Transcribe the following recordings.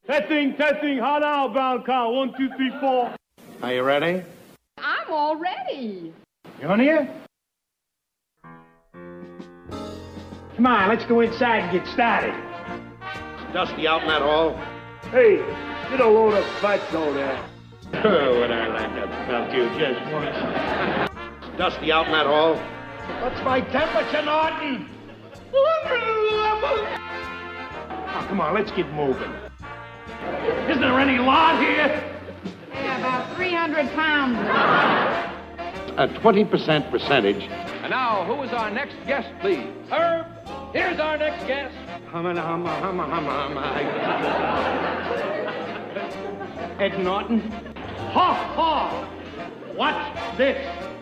Testing, hot outbound count. 1, 2, 3, 4. Are you ready? I'm all ready. You on here? Come on, let's go inside and get started. Dusty out in that hall? Hey, get a load of fatso there. Oh, would I like to melt you just once. Dusty out in that hall? What's my temperature, Norton? 111. Oh, come on, let's get moving. Isn't there any lot here? Yeah, about 300 pounds. A 20% percentage. And now, who is our next guest, please? Herb, here's our next guest. Ed Norton. Ha ha! What's this?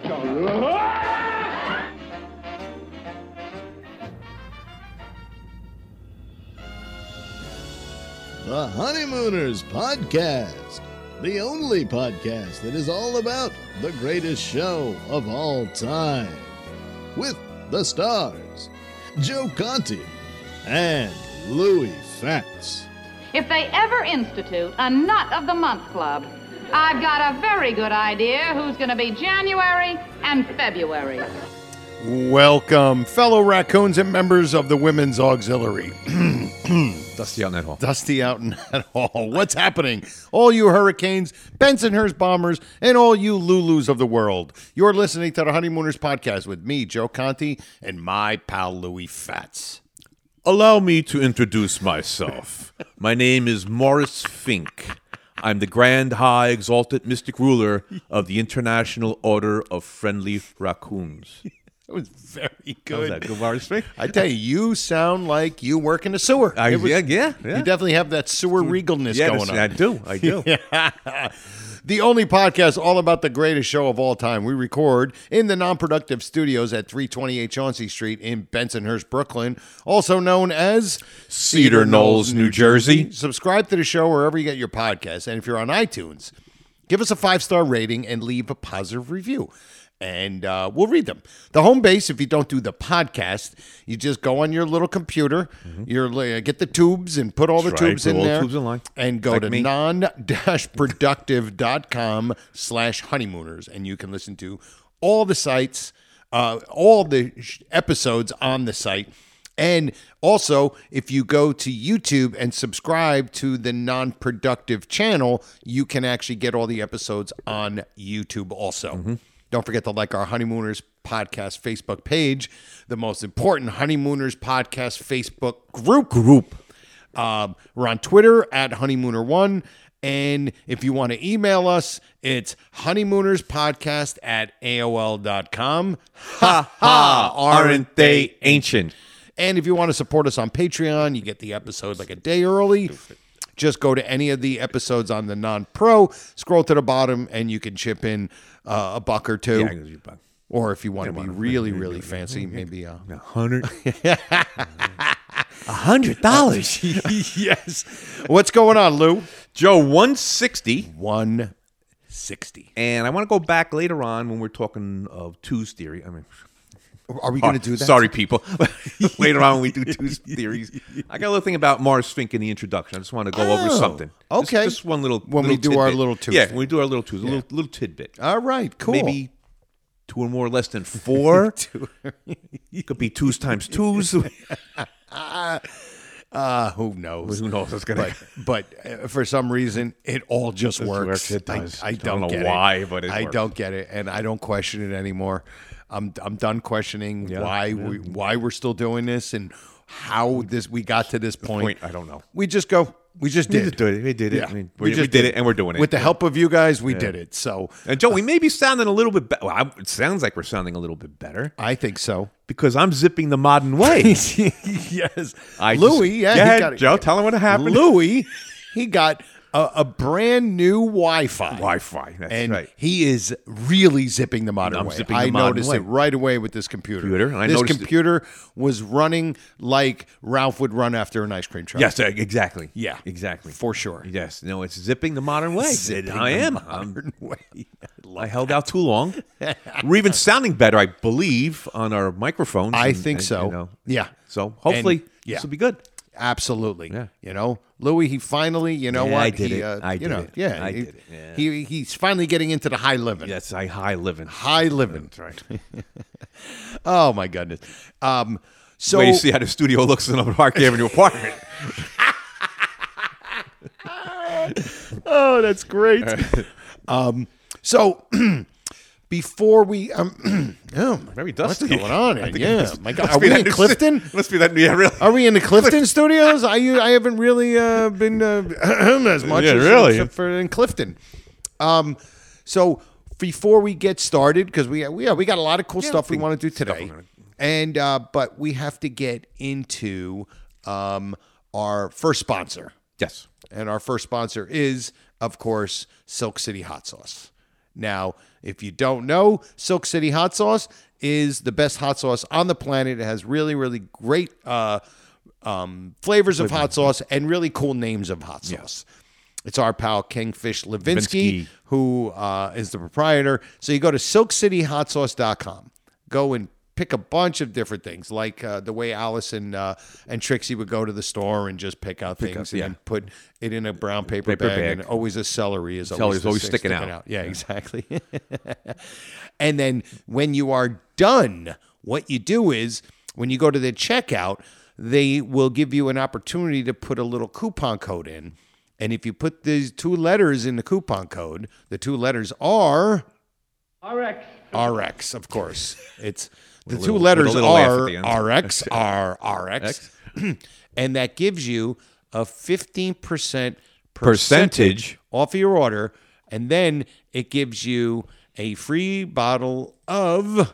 The Honeymooners Podcast, the only podcast that is all about the greatest show of all time. With the stars, Joe Conti and Louis Fatts. If they ever institute a Nut of the Month Club, I've got a very good idea who's going to be January and February. Welcome, fellow raccoons and members of the Women's Auxiliary. Dusty out in that hall. Dusty out in that hall. What's happening? All you Hurricanes, Bensonhurst Bombers, and all you Lulus of the world. You're listening to the Honeymooners Podcast with me, Joe Conti, and my pal Louis Fatts. Allow me to introduce myself. My name is Morris Fink. I'm the Grand High Exalted Mystic Ruler of the International Order of Friendly Raccoons. That was very good. Was that good, Morris Fink? I tell you sound like you work in the sewer. Yeah. You definitely have that sewer regalness going on. I do. The only podcast all about the greatest show of all time. We record in the non-productive studios at 328 Chauncey Street in Bensonhurst, Brooklyn, also known as Cedar Knolls, New Jersey. Subscribe to the show wherever you get your podcasts. And if you're on iTunes, give us a 5-star rating and leave a positive review. And we'll read them. The home base, if you don't do the podcast, you just go on your little computer, get the tubes and put all the tubes in there, and go to non-productive.com/honeymooners, and you can listen to all the sites, all the episodes on the site. And also, if you go to YouTube and subscribe to the Non-Productive channel, you can actually get all the episodes on YouTube also. Don't forget to like our Honeymooners Podcast Facebook page, the most important Honeymooners Podcast Facebook group. We're on Twitter at Honeymooner1. And if you want to email us, it's honeymoonerspodcast@AOL.com. Ha ha! Aren't they ancient? And if you want to support us on Patreon, you get the episode like a day early. Just go to any of the episodes on the non-pro, scroll to the bottom, and you can chip in a buck or two. Yeah, I can do a buck. Or if you want to be really, really fancy, maybe $100. $100. Yes. What's going on, Lou? Joe, 160. 160. And I want to go back later on when we're talking of twos theory. I mean, are we going to do that? Sorry, people. Later on when we do twos theories. I got a little thing about Morris Fink in the introduction. I just want to go over something. Okay. Just one little When we do tidbit. our little twos. Yeah, when we do our little twos. A little tidbit. All right, cool. Maybe 2 or more less than 4. Could be 2s times 2s. Who knows? Who knows what's going to But for some reason, it all just works. It does. I don't know get why, it. but it I works. don't get it, and I don't question it anymore. I'm done questioning why we're still doing this and how we got to this point. I don't know. We just go. We just did. We did it. Yeah. I mean, we did it, and we're doing it. With the help of you guys, we did it. So, and Joe, we may be sounding a little bit better. Well, it sounds like we're sounding a little bit better. I think so. Because I'm zipping the modern way. Yes. Louis, he got it. Joe, tell him what happened. Louis, he got a brand new Wi-Fi. That's and right. he is really zipping the modern I'm way. zipping the I modern noticed way. it right away with this computer. And I this noticed computer was running like Ralph would run after an ice cream truck. Yes, exactly. Yeah. Exactly. For sure. Yes. No, it's zipping the modern way. Zipping I the am. modern way. I held out too long. We're even sounding better, I believe, on our microphones. I think so. You know. Yeah. So hopefully And, this will be good. Absolutely. Yeah. You know, Louis, he finally, you know Yeah, what? I did he, it. I you did know, it. Yeah. I he, did it. Yeah. He's finally getting into the high living. Yes, I high living. High living. That's right. Oh, my goodness. So Wait, you see how the studio looks in a Park Avenue apartment. oh, that's great. So before we, Very dusty. what's going on? I think Yeah, it my God, must are be we that in new- Clifton? Must be that. Yeah, really. Are we in the Clifton studios? I haven't really been as much Yeah, as really. except for in Clifton. So before we get started, because we got a lot of cool stuff we want to do today, and but we have to get into our first sponsor. Yes. And our first sponsor is, of course, Silk City Hot Sauce. Now, if you don't know, Silk City Hot Sauce is the best hot sauce on the planet. It has really, really great flavors of hot sauce and really cool names of hot sauce. It's our pal Kingfish Levinsky, who is the proprietor. So you go to silkcityhotsauce.com. Go and pick a bunch of different things, like the way Allison and Trixie would go to the store and just pick out things and then put it in a brown paper bag. And always a celery is Celery's always always sticking out. Yeah, exactly. And then when you are done, what you do is when you go to the checkout, they will give you an opportunity to put a little coupon code in. And if you put these 2 letters in the coupon code, the 2 letters are RX. RX, of course. It's the With a 2 little- letters with a little laugh are at the end. RX, are RX. And that gives you a 15% percentage off of your order. And then it gives you a free bottle of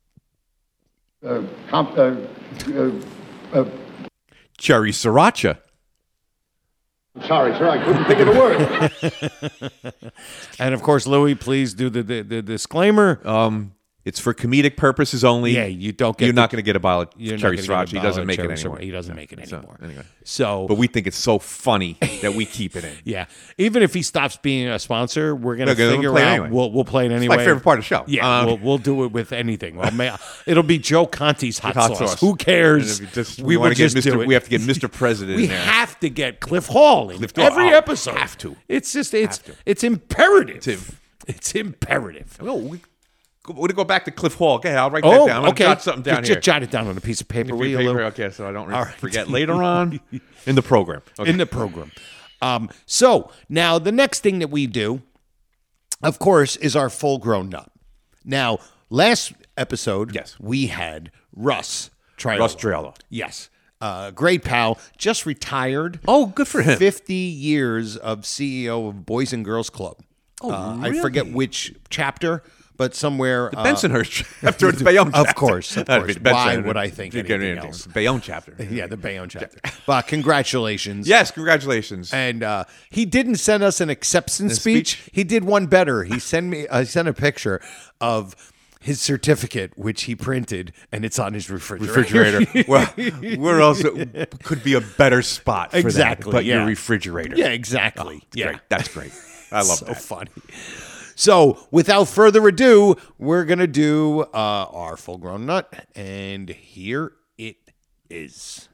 Cherry Sriracha. Sorry, sir, I couldn't think of the word. and of course, Louis, please do the disclaimer. It's for comedic purposes only. Yeah, you don't get You're the- not going to get a bottle of You're not Cherry gonna get a Sriracha. He bottle doesn't of make it cherry anymore. sriracha. He doesn't make it anymore. Anyway. So, But we think it's so funny that we keep it in. yeah, even if he stops being a sponsor, we're gonna No, we'll figure play it out. anyway. We'll play it anyway. My favorite part of the show. Yeah, we'll do it with anything. Well, it'll be Joe Conti's hot sauce. Who And cares? if you just- We will wanna get just do it. We have to get Mr. President We in there. have to get Cliff Hall in Cliff Hall. every Oh, episode. have to. It's just it's imperative. It's It's imperative. we're going to go back to Cliff Hall. Okay, I'll write that down. I'm gonna okay. jot something down just here. jot it down on a piece of paper. will you, Lou? Okay, so I don't All right. forget later on in the program. Okay. In the program. So now the next thing that we do, of course, is our full-grown nut. Now, last episode, Yes. we had Russ Triola. Russ Triola. Yes. Great pal, just retired. Oh, good for him. 50 years of CEO of Boys and Girls Club. I forget which chapter, but somewhere. Bensonhurst chapter. It's Bayonne chapter. Of course. Why would I think anything else? Bayonne chapter. Yeah, the Bayonne chapter. But congratulations. Yes, congratulations. And he didn't send us an acceptance speech. He did one better. He sent a picture of his certificate, which he printed, and it's on his refrigerator. Well, where else could be a better spot for Exactly, that but yeah. your refrigerator? Yeah, exactly. Great. That's great. I love so that. funny. So, without further ado, we're going to do our full-grown nut, and here it is.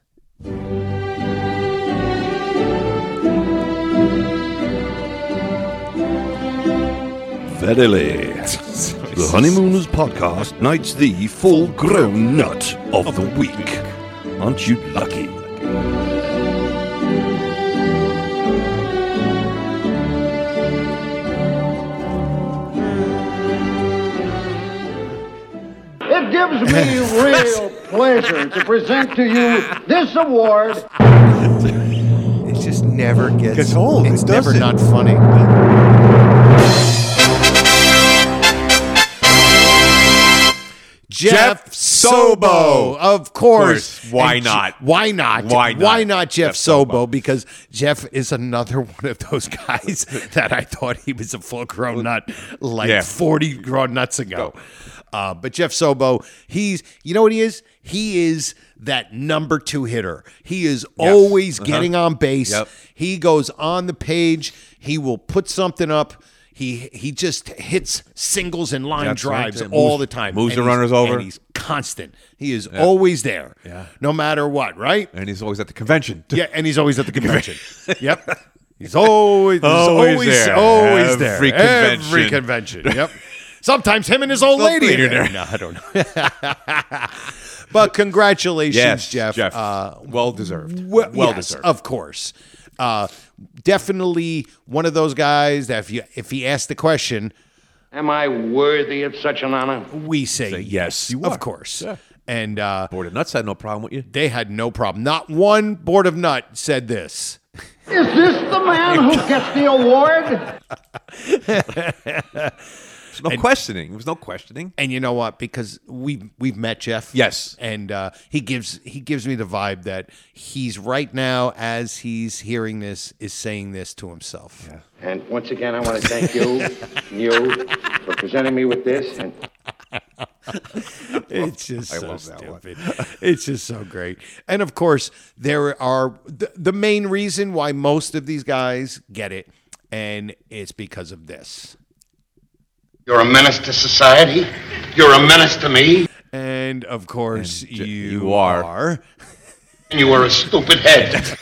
Verily, the Honeymooners podcast knights the full-grown nut of the week. Aren't you lucky? It gives me real pleasure to present to you this award. It just never gets old. It's It never doesn't. not funny. Jeff Sobo, of course. Why And not? Why not? Why not? Why not Jeff Jeff Sobo? Sobo? Because Jeff is another one of those guys that I thought he was a full-grown nut like Yeah. 40 grown nuts ago. But Jeff Sobo, you know what he is? He is that number 2 hitter. He is always getting on base. Yep. He goes on the page. He will put something up. He just hits singles and line That's right. drives Yeah, all moves- the time. moves And the runners over. And he's constant. He is always there. Yeah. No matter what, right? And he's always at the convention. Yeah, and he's always at the convention. Yep. He's always Always there. Always there. Every convention. Every convention. Yep. Sometimes him and his old lady are there. No, I don't know. But congratulations, Yes, Jeff. Jeff. Well deserved. Well Well yes, deserved. of course. Definitely one of those guys that if he asked the question, Am I worthy of such an honor? we say yes, you of are. course. Yeah. And Board of Nuts had no problem with you. they had no problem. Not one Board of Nut said this. Is this the man who gets the award? There's no questioning. There was no questioning. And you know what? Because we've met Jeff. Yes. And he gives me the vibe that he's right now, as he's hearing this, is saying this to himself. Yeah. And once again, I want to thank you for presenting me with this. And It's just so love that stupid. It's just so great. And of course, there are the main reason why most of these guys get it, and it's because of this. you're a menace to society. You're a menace to me. And of course, And you you are. And you are a stupid head.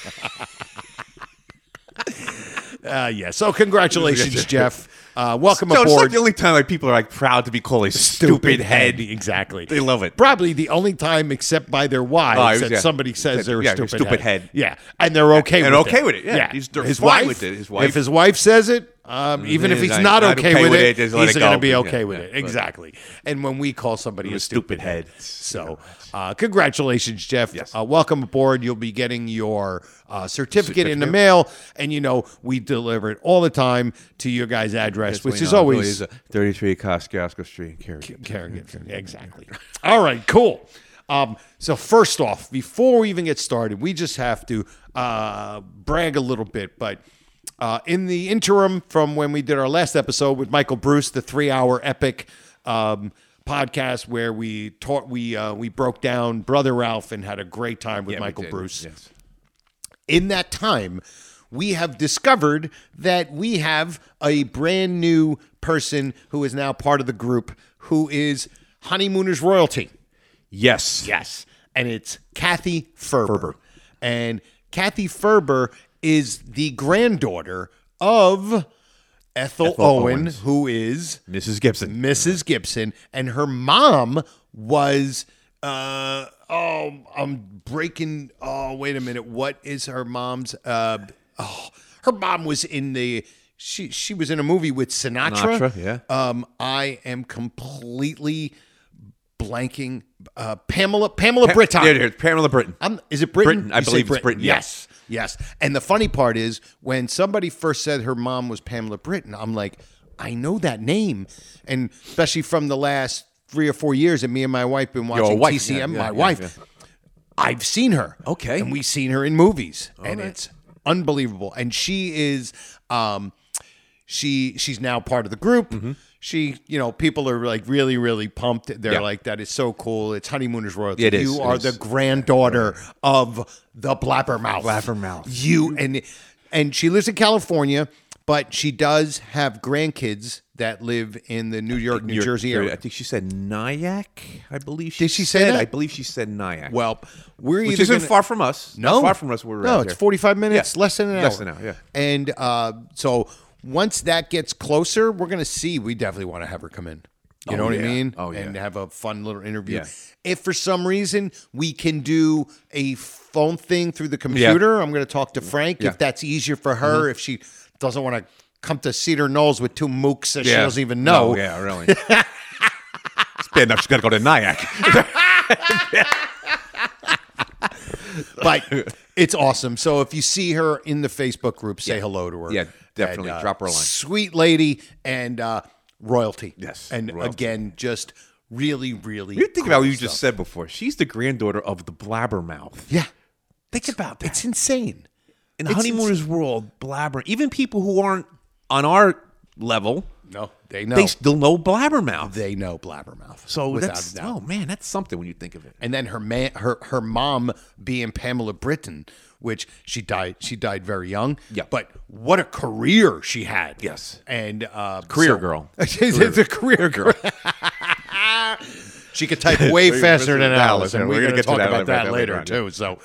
Yeah. So congratulations, Jeff. Welcome So it's like aboard. the only time like people are like proud to be called a stupid head. Exactly. They love it. Probably the only time, except by their wives, that yeah. somebody says they're a Yeah, stupid, you're a stupid head. Yeah, and they're okay And with it. okay with it, yeah. They're his fine wife, with it. His wife- If his wife says it, even if he's He's not not okay with it, just let he's it going to go. be Yeah, okay with yeah, it. right. Exactly. And when we call somebody a stupid stupid head. head. So, congratulations, Jeff. Yes. Welcome aboard. You'll be getting your certificate in the mail, and we deliver it all the time to your guys' address, which is always 33 Kosciuszko Street, Carrigan. Carrigan. Exactly. All right, cool. So first off, before we even get started, we just have to brag a little bit. But in the interim from when we did our last episode with Michael Bruce, the 3-hour epic podcast where we broke down Brother Ralph and had a great time with Michael Bruce. Yes. In that time, we have discovered that we have a brand new person who is now part of the group, who is Honeymooners Royalty. Yes. Yes. And it's Kathy Ferber. And Kathy Ferber is the granddaughter of Ethel Owen, Owens. who is Mrs. Gibson. Mrs. Gibson. And her mom was, I'm breaking, wait a minute. What is her mom's, her mom was in she was in a movie with Sinatra. Yeah. I am completely blanking. Pamela Britton. Yeah, Pamela Britton. Is it Britain? Britain. I You say believe it's Britain, Yes. Yes. And the funny part is when somebody first said her mom was Pamela Britton, I'm like, I know that name. And especially from the last 3 or 4 years that me and my wife been watching wife, TCM, yeah, my yeah, wife, yeah. I've seen her. Okay. And we've seen her in movies. And it's unbelievable. And she is she's now part of the group. Mm-hmm. She, people are like really, really pumped. They're Yeah. like, that is so cool. It's Honeymooners Royalty. It is. You It are is. the granddaughter of the Blabbermouth. And she lives in California, but she does have grandkids that live in the New York, New Jersey area. I think she said Nyack. I believe Did she say said. that? I believe she said Nyack. Well, we're which either isn't gonna- far from us. No, Not far from us. Where we're no, at it's here. 45 minutes, Yeah. less than an hour. Less than an hour, yeah. And so once that gets closer, we're going to see. We definitely want to have her come in. You know what I yeah. mean? Oh, yeah. And have a fun little interview. Yeah. If for some reason we can do a phone thing through the computer, I'm going to talk to Frank Yeah. if that's easier for her. If she doesn't want to come to Cedar Knolls with 2 mooks that she doesn't even know. No, yeah, really. It's bad enough she's got to go to Nyack. But it's awesome. So if you see her in the Facebook group, say hello to her. Yeah, definitely. And, Drop her a line. Sweet lady and royalty. Yes, And royalty. again, just really, really You think about cool what you stuff. just said before. She's the granddaughter of the Blabbermouth. Yeah. Think about that. It's insane. In the Honeymooners world, Blabber, even people who aren't on our level, No, they know. They still know Blabbermouth. They know Blabbermouth. So without that's a doubt. oh man, that's something when you think of it. And then her mom being Pamela Britton, which she died very young. Yeah. But what a career she had. Yes. And Career girl. It's a career girl. She could type way faster than Alice, and we're going to talk about that later too. So,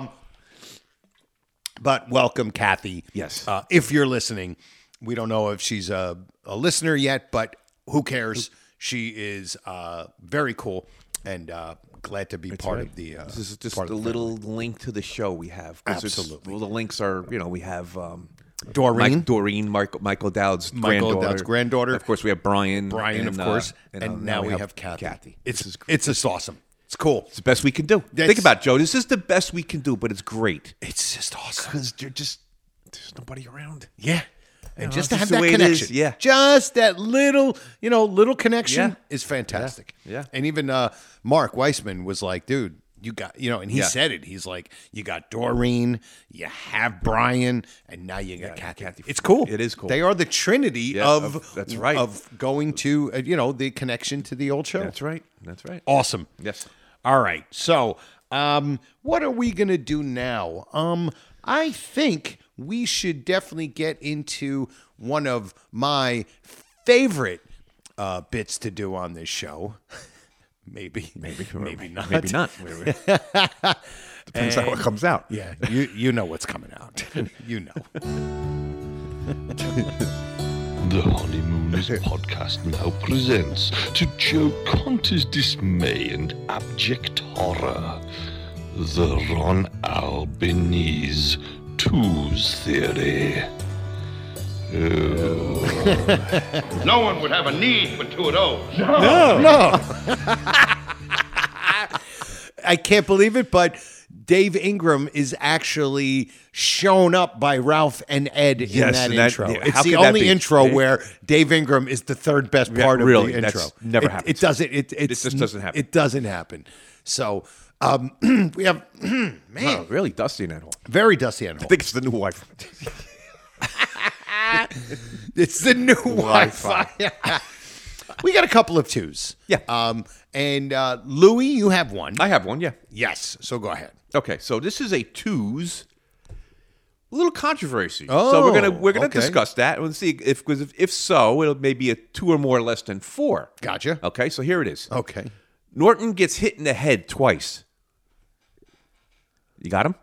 but welcome, Kathy. Yes. If you're listening, we don't know if she's a listener yet, but who cares? She is very cool and glad to be part of the. This is just a little link to the show we have. Absolutely. Well, the links are, we have Doreen. Michael Dowd's granddaughter. Of course, we have Brian. Of course. And now we have Kathy. It's just awesome. It's cool. It's the best we can do. Think about it, Joe. This is the best we can do, but it's great. It's just awesome. Because there's nobody around. Yeah. And just to just have the that way it connection. is, yeah. Just that little connection Yeah. is fantastic. Yeah. And even Mark Weissman was like, dude, you got, and he Yeah. said it. He's like, you got Doreen, you have Brian, and now you got Kathy. It's cool. It is cool. They are the trinity that's right. of going to, the connection to the old show. That's right. That's right. Awesome. Yes. All right. So, what are we going to do now? I think we should definitely get into one of my favorite bits to do on this show. Maybe not. Maybe not. Depends on what comes out. Yeah, you know what's coming out. You know. The Honeymooners podcast now presents, to Joe Conter's dismay and abject horror, the Ron Albanese Twos Theory. No one would have a need for two of those. No. I can't believe it, but Dave Ingram is actually shown up by Ralph and Ed in that intro. It's how the could that only be? intro where Dave Ingram is the third best part of really, the intro. that's never It happens. doesn't. It just doesn't happen. It doesn't happen. So we have man, Oh, really dusty in that hole. very dusty at home. I think it's the new wife. It's the new Wi-Fi. We got a couple of twos. Yeah. And Louie, you have one. I have one, yeah. Yes. So go ahead. Okay, so this is a twos. A little controversy. Oh, so we're gonna okay. discuss that. We'll see if so, it'll maybe a two or more less than four. Gotcha. Okay, so here it is. Okay. Norton gets hit in the head twice. You got him?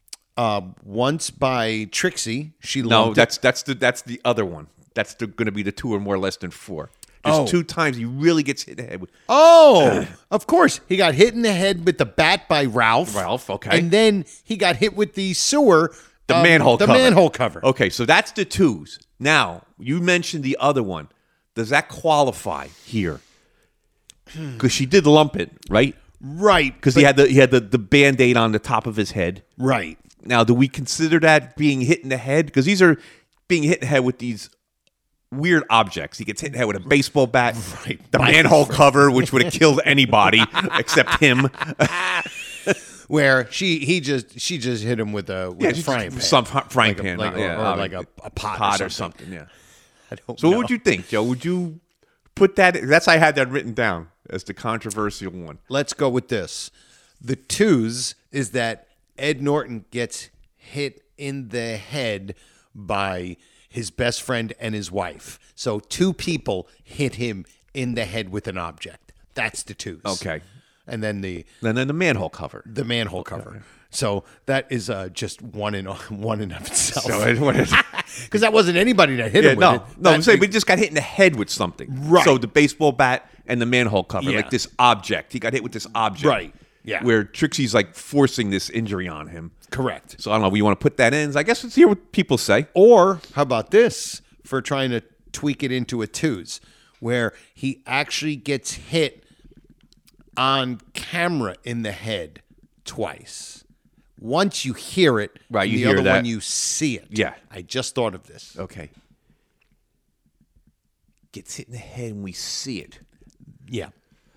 Once by Trixie. She No, lumped that's the other one. That's going to be the two or more less than four. There's Oh. 2 times he really gets hit in the head with. Oh, of course. He got hit in the head with the bat by Ralph. Ralph, okay. And then he got hit with the sewer. The manhole cover. manhole cover. Okay, so that's the twos. Now, you mentioned the other one. Does that qualify here? Because she did lump it, right? Right. Because he had the Band-Aid on the top of his head. Right. Now, do we consider that being hit in the head? Because these are being hit in the head with these weird objects. He gets hit in the head with a baseball bat, Right. the manhole cover, which would have killed anybody except him. Where she just hit him with a frying pan. Some frying Like a- pan. like a- yeah, or like a pot or something. Yeah. I don't So know. what would you think, Joe? Would you put that? That's I had that written down as the controversial one. Let's go with this. The twos is that Ed Norton gets hit in the head by his best friend and his wife. So 2 people hit him in the head with an object. That's the twos. Okay. And then the And then the manhole cover. manhole cover. So that is just one in of itself. So Because that wasn't anybody that hit him with it. no. I'm That- saying we just got hit in the head with something. Right. So the baseball bat and the manhole cover, Yeah. like this object. He got hit with this object. Right. Yeah. Where Trixie's like forcing this injury on him. Correct. So I don't know. You want to put that in? I guess let's hear what people say. Or how about this for trying to tweak it into a twos, where he actually gets hit on camera in the head twice. Once you hear it, Right, and you the hear other that. one you see it. Yeah. I just thought of this. Okay. Gets hit in the head and we see it. Yeah.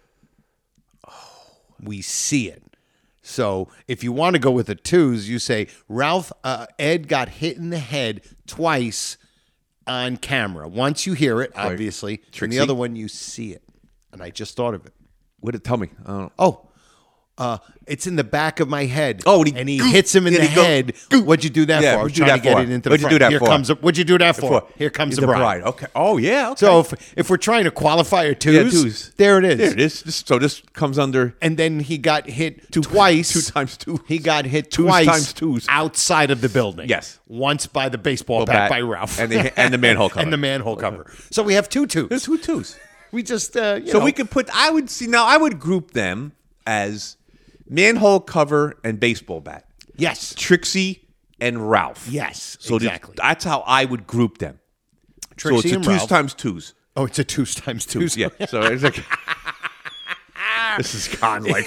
We see it. So if you want to go with the twos, you say Ed got hit in the head twice on camera. Once you hear it, obviously, and Trixie. the other one you see it. And I just thought of it. What did it tell me? I don't know. Oh, it's in the back of my head. Oh, and he hits him in the head. What'd you do that for? I was trying to get it into the What'd you do that Here for? comes. What'd you do that for? Here comes the bride. Okay. Oh, yeah. Okay. So if we're trying to qualify a twos, there it is. There it is. So this comes under. And then he got hit twice. 2 times 2. He got hit Twos twice times twos. outside of the building. Yes. Once by the baseball bat by Ralph. And the manhole cover. And the manhole cover. So we have 2 twos. There's 2 twos. We just, we could put, I would group them as manhole cover and baseball bat. Yes. Trixie and Ralph. Yes, so exactly. That's how I would group them. Trixie so and it's a 2 Ralph. times 2s. Oh, it's a 2 times 2s. Yeah. So it's like, this is gone like,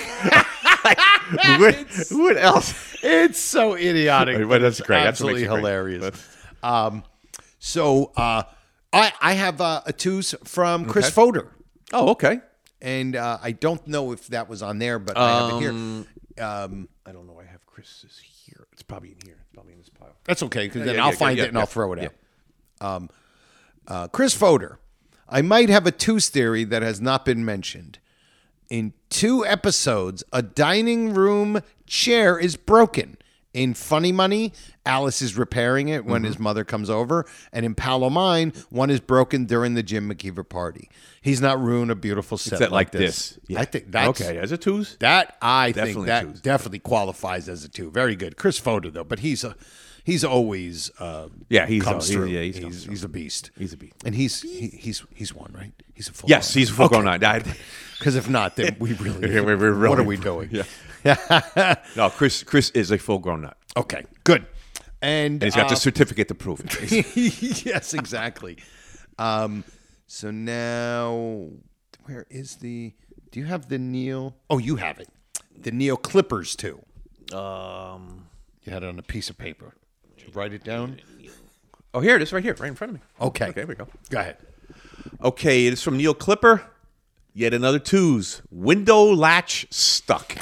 what else? It's so idiotic. But that's great. That's Absolutely what makes it hilarious. So I have a twos from Chris Fodor. Oh, okay. And I don't know if that was on there, but I have it here. I don't know. I have Chris's here. It's probably in here. It's probably in this pile. That's okay, because then I'll find it and I'll throw it out. Chris Fodor. I might have a twos theory that has not been mentioned. In 2 episodes, a dining room chair is broken. In Funny Money, Alice is repairing it when his mother comes over. And in Palo Mine, one is broken during the Jim McKeever party. He's not ruined a beautiful set like this. Yeah. I think that's okay. As a twos? I Definitely think that twos. definitely qualifies as a 2. Very good. Chris Fodor, though, but he's always comes through. He's a beast. He's a beast. And he's one, right? He's a full Yes, he's a full grown nine. Because if not, then we really what are we doing? Yeah. No, Chris is a full grown nut. Okay, good. And he's got the certificate to prove it. Yes, exactly. So now, where is the? Do you have the Neil? Oh, you have it. The Neil Clippers too. You had it on a piece of paper. Did you write it down? Oh, here it is, right here, right in front of me. Okay. Okay, here we go. Go ahead. Okay, it is from Neil Clipper. Yet another twos. Window latch stuck.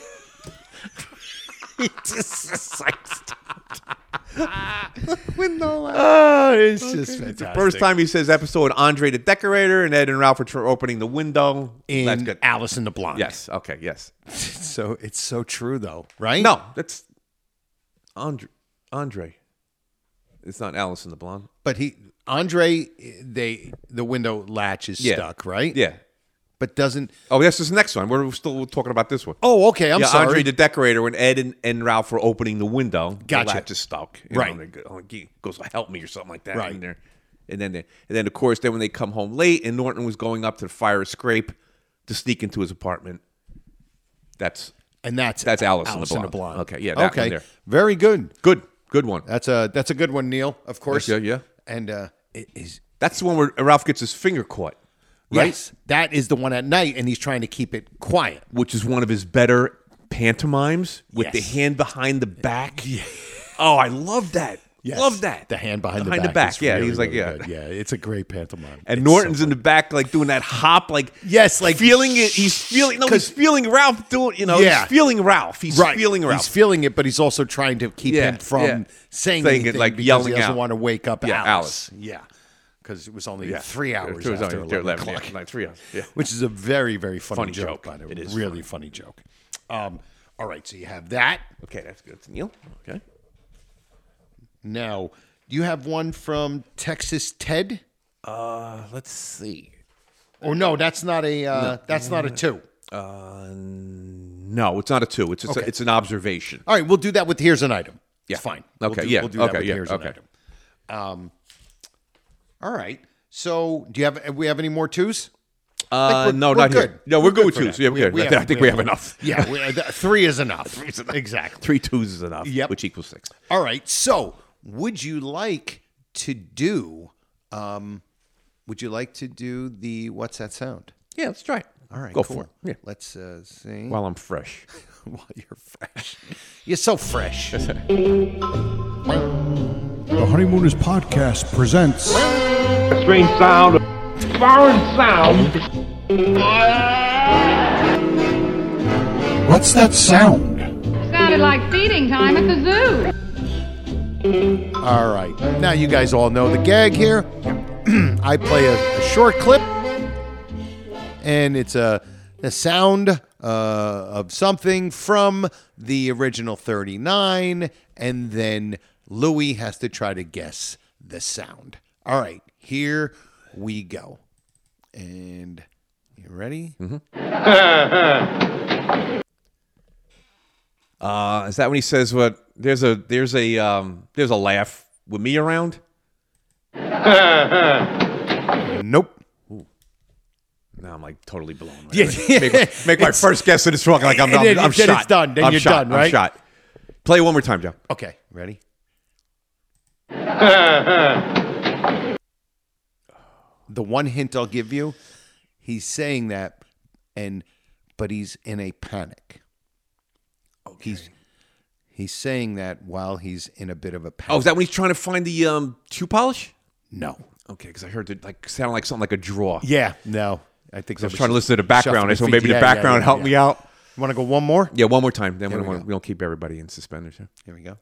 Window latch. Oh, it's just fantastic. The first time he says episode Andre the Decorator and Ed and Ralph are opening the window. In That's good. Alice in the Blonde. Yes. Okay. Yes. So it's so true, though, right? No, that's Andre. It's not Alice in the Blonde. But Andre, the window latch is stuck, right? Yeah. But doesn't. Oh, that's this next one. We're still talking about this one. Oh, okay. I'm sorry. Andre the Decorator, when Ed and Ralph were opening the window, Gotcha. the latch is stuck. Right. He goes, help me or something like that. Right. And then, of course, when they come home late and Norton was going up to the fire escape to sneak into his apartment, that's Alice in the Blonde. Okay, yeah, that one there. Very good. Good one. That's a good one, Neil. Of course. Yeah. And it is. That's the one where Ralph gets his finger caught. Right? Yes, that is the one at night, and he's trying to keep it quiet. Which is one of his better pantomimes with the hand behind the back. Yeah. Oh, I love that. Yes. Love that. The hand behind the back. Yeah, really, he's like, really good. Yeah, it's a great pantomime. And It's Norton's so in the back, like doing that hop, like like feeling it. He's feeling Ralph doing. He's feeling Ralph. He's feeling Ralph. He's feeling it, but he's also trying to keep him from saying anything it, like because yelling he doesn't out. want to wake up Alice. Yeah. Because it was only 3 hours It was after only 11 o'clock. like 3 hours. Yeah. Which is a very, very funny joke. joke. But It is really funny joke. All right, so you have that. Okay, that's good. It's Neil. Okay. Now, do you have one from Texas Ted? Let's see. Or no, that's not a that's not a 2. No, it's not a 2. It's an observation. All right, we'll do that with here's an item. Yeah. It's fine. Okay. We'll do that with here's an item. All right. So, we have any more 2s? No, we're not good. here. No, we're good with for 2s. that. Yeah, we're good. I think we have enough. Yeah, 3 is enough. Exactly. 3 2s is enough. Yep. Which equals 6. All right. So, would you like to do the what's that sound? Yeah, let's try it. All right. Go cool. for it. Yeah. Let's sing. While I'm fresh. While you're fresh. You're so fresh. The Honeymooners Podcast presents A strange sound, foreign sound. What's That Sound? Sounded like feeding time at the zoo. All right. Now you guys all know the gag here. I play a short clip, and it's a sound of something from the original 39, and then Louis has to try to guess the sound. All right, here we go. And you ready? Is that when he says what? There's a laugh with me around? Nope. Now I'm like totally blown. Make my first guess and it's wrong. Like I'm shot. It's done. Then you're done, right? I'm shot. Play it one more time, Joe. Okay, ready? The one hint I'll give you, he's saying that, but he's in a panic. Okay. He's saying that while he's in a bit of a panic. Oh, is that when he's trying to find the shoe polish? No. Okay, because I heard it sounded like something like a draw. Yeah, no. I think I was trying to listen to the background. So maybe the background helped me out. You want to go one more? Yeah, one more time. Then we don't keep everybody in suspenders. Here, we go.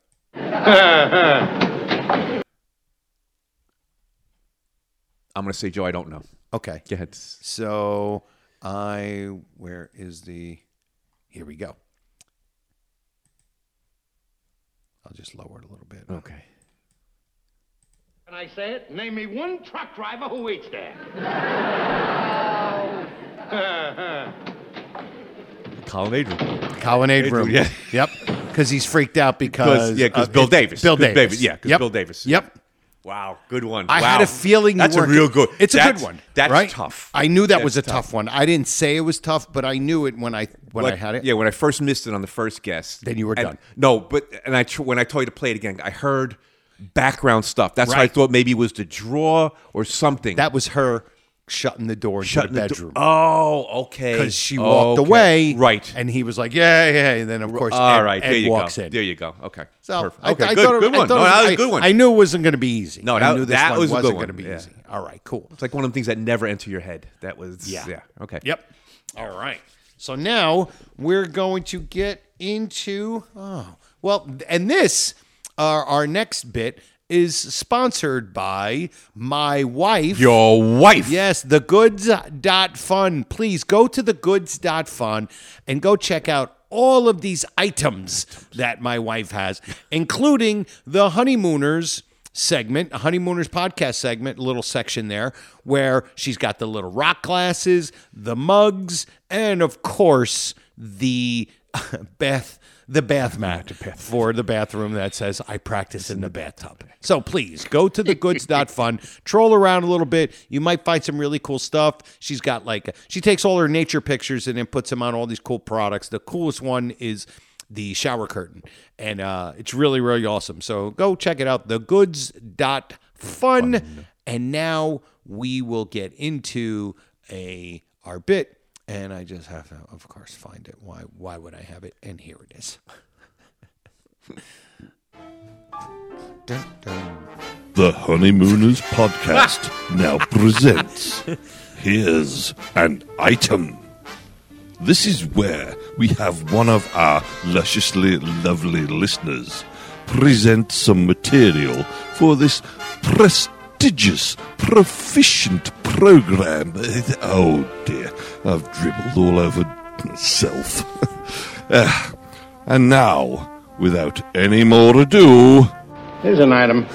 I'm going to say, Joe, I don't know. Okay. Go ahead. So where is the, here we go. I'll just lower it a little bit. Okay. Can I say it? Name me one truck driver who eats there. Colin Adrian. Colin Adrian. Yeah. Yep. Because he's freaked out because Bill Davis. Bill Davis. Yeah, because Bill Davis. Yep. Wow, good one. I had a feeling that's a real good. It's a good one. That's right? tough. I knew that was a tough one. I didn't say it was tough, but I knew it when I had it. Yeah, when I first missed it on the first guess. Then you were done. No, but when I told you to play it again, I heard background stuff. That's why I thought maybe it was the draw or something. That was her shutting the door into the bedroom. Oh, okay. Because she walked away. Right. And he was like, yeah. And then, of course, Ed walks in. There you go. Okay. So perfect. I Good one. That was a good one. I knew it wasn't going to be easy. No, I knew this that one was a good wasn't one. going to be easy. All right, cool. It's like one of the things that never enter your head. That was, yeah. Okay. Yep. All right. So now we're going to get into, and this, our next bit is sponsored by my wife. Your wife. Yes, thegoods.fun. Please go to thegoods.fun and go check out all of these items that my wife has, including the Honeymooners segment, a Honeymooners podcast segment, little section there where she's got the little rock glasses, the mugs, and of course the bath mat for the bathroom that says I practice in the bathtub. So please go to thegoods.fun, troll around a little bit. You might find some really cool stuff. She's got she takes all her nature pictures and then puts them on all these cool products. The coolest one is the shower curtain, and it's really, really awesome. So go check it out, thegoods.fun. And now we will get into our bit. And I just have to, of course, find it. Why would I have it? And here it is. The Honeymooners Podcast now presents Here's an Item. This is where we have one of our lusciously lovely listeners present some material for this prestigious, proficient program. Oh dear, I've dribbled all over myself. And now, without any more ado, here's an item.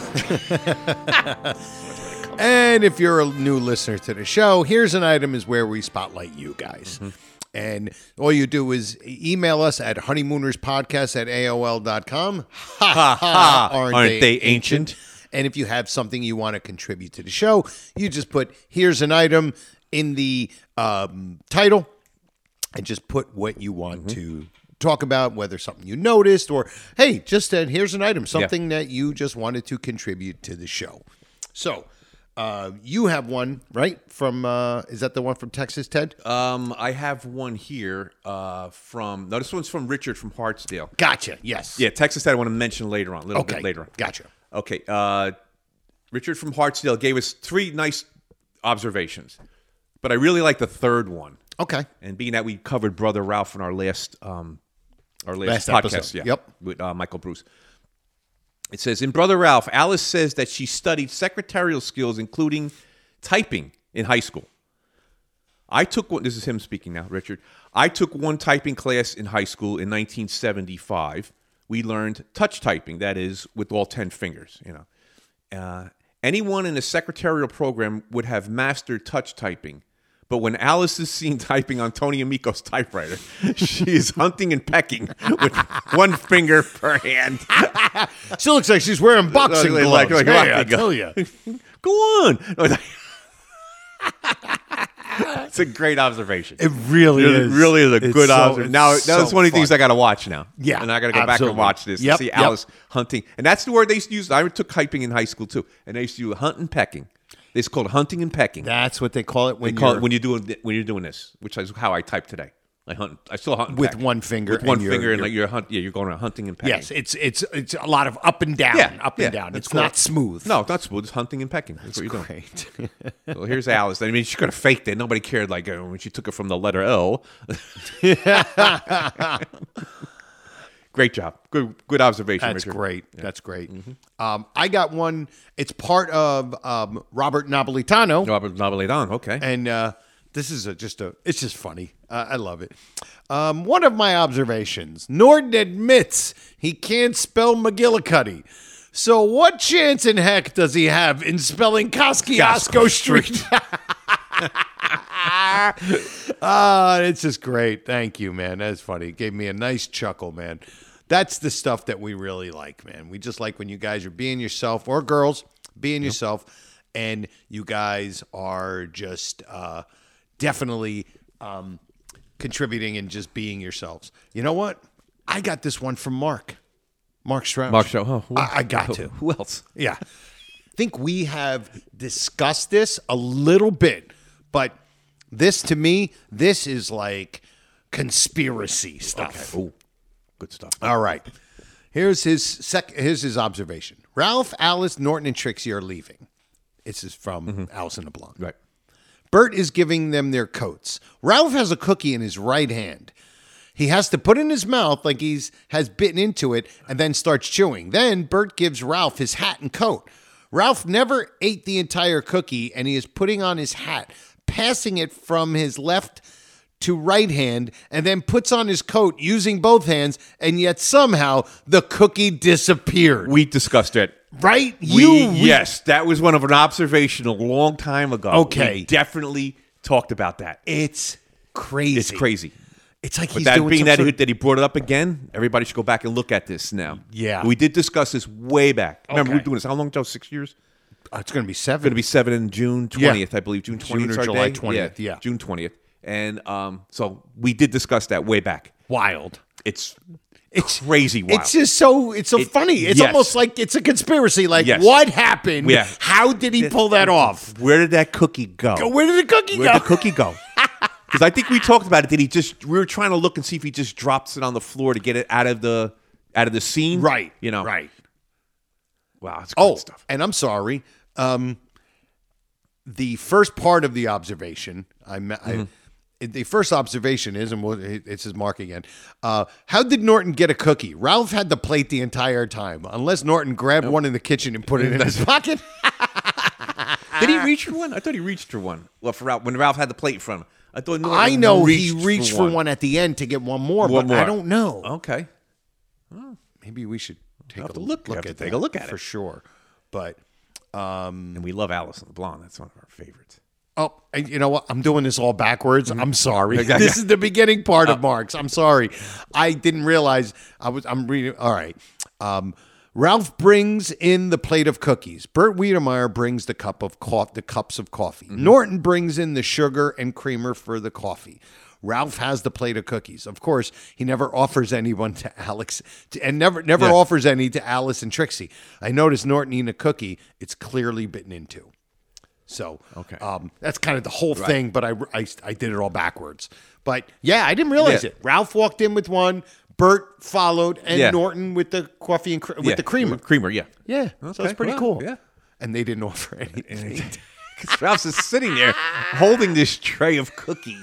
And if you're a new listener to the show, Here's an Item is where we spotlight you guys. Mm-hmm. And all you do is email us at honeymoonerspodcast@aol.com. Aren't they ancient? And if you have something you want to contribute to the show, you just put Here's an Item in the title and just put what you want to talk about, whether something you noticed or, hey, just here's an item, something that you just wanted to contribute to the show. So you have one, right? From is that the one from Texas, Ted? I have one here this one's from Richard from Hartsdale. Gotcha, yes. Yeah, Texas Ted I want to mention later on, a little bit later on. Gotcha. Okay, Richard from Hartsdale gave us 3 nice observations, but I really like the third one. Okay. And being that we covered Brother Ralph in our last podcast, episode. Yep. with Michael Bruce. It says, in Brother Ralph, Alice says that she studied secretarial skills, including typing, in high school. I took one, this is him speaking now, Richard. I took one typing class in high school in 1975. We learned touch typing, that is, with all 10 fingers, you know. Anyone in a secretarial program would have mastered touch typing. But when Alice is seen typing on Tony Amico's typewriter, she is hunting and pecking with one finger per hand. She looks like she's wearing boxing gloves. Like, Hey, I tell you. Go on. It's a great observation. It really is. It really is a good observation. Now, that's one of the things I got to watch now. Yeah, and I got to go back and watch this to see Alice hunting. And that's the word they used to use. I took typing in high school too, and they used to do hunt and pecking. It's called hunting and pecking. That's what they call it when you're doing this, which is how I type today. I still hunt and with peck. one finger. With one finger, and like you're going around hunting and pecking. Yes, it's a lot of up and down, and down. It's not smooth. No, it's not smooth. It's hunting and pecking. That's what you're doing. Well, here's Alice. I mean, she could have faked it. Nobody cared. Like when she took it from the letter L. Great job. Good observation. That's Richard. great. Yeah. That's great. Mm-hmm. I got one. It's part of Robert Napolitano. Robert Napolitano. Okay. And this is it's just funny. I love it. One of my observations: Norton admits he can't spell McGillicuddy. So what chance in heck does he have in spelling Kosciuszko Street? It's just great. Thank you, man. That's funny. It gave me a nice chuckle, man. That's the stuff that we really like, man. We just like when you guys are being yourself, or girls being yourself, and you guys are just definitely contributing and just being yourselves. You know what? I got this one from Mark Strauss. Mark Strauss. Oh, I got to. Who else? Yeah. I think we have discussed this a little bit, but this, to me, this is like conspiracy stuff. Okay. Ooh, good stuff. All right. Here's his observation. Ralph, Alice, Norton, and Trixie are leaving. This is from Alice in the Blonde. Right. Bert is giving them their coats. Ralph has a cookie in his right hand. He has to put it in his mouth like has bitten into it and then starts chewing. Then Bert gives Ralph his hat and coat. Ralph never ate the entire cookie, and he is putting on his hat, passing it from his left to right hand, and then puts on his coat using both hands, and yet somehow the cookie disappeared. We discussed it. Right? Yes, that was one of an observation a long time ago. Okay. We definitely talked about that. It's crazy. It's crazy. It's like But he's that doing being some that he brought it up again, everybody should go back and look at this now. Yeah. We did discuss this way back. Remember, we Okay. were doing this how long ago? 6 years? It's going to be 7. It's going to be 7 in June 20th, I believe. June 20th June or our July day. 20th, yeah. June 20th. And so we did discuss that way back. Wild. It's crazy wild. It's just so funny. It's yes. almost like it's a conspiracy. Like, Yes. what happened? Yeah. How did he pull that off? Where did that cookie go? Where did the cookie Where'd go? the cookie go? Because I think we talked about it. We were trying to look and see if he just drops it on the floor to get it out of the scene. Right. You know. Right. Wow, it's good stuff. And I'm sorry. The first part of the observation, the first observation is, and it's his Mark again. How did Norton get a cookie? Ralph had the plate the entire time, unless Norton grabbed one in the kitchen and put it in his pocket. Did he reach for one? I thought he reached for one. Well, for Ralph, when Ralph had the plate in front of him. I thought Norton I know he reached reached for one at the end to get one more, but I don't know. Okay. Maybe we should take a look at take that a look at for it. sure. But and we love Alice in the Blonde. That's one of our favorites. oh, and you know what? I'm doing this all backwards. I'm sorry. This is the beginning part of Mark's. I'm sorry. I didn't realize I'm reading. All right. Ralph brings in the plate of cookies. Bert Wiedemeyer brings the cups of coffee. Norton brings in the sugar and creamer for the coffee. Ralph has the plate of cookies. Of course, he never offers anyone to Alex, and never offers any to Alice and Trixie. I noticed Norton eating a cookie. It's clearly bitten into. So that's kind of the whole thing, but I did it all backwards. But yeah, I didn't realize it. Ralph walked in with one. Bert followed, and Norton with the coffee and with the creamer. Creamer, yeah. Yeah, so it's pretty cool. Yeah. And they didn't offer anything. Because Ralph's is sitting there holding this tray of cookies.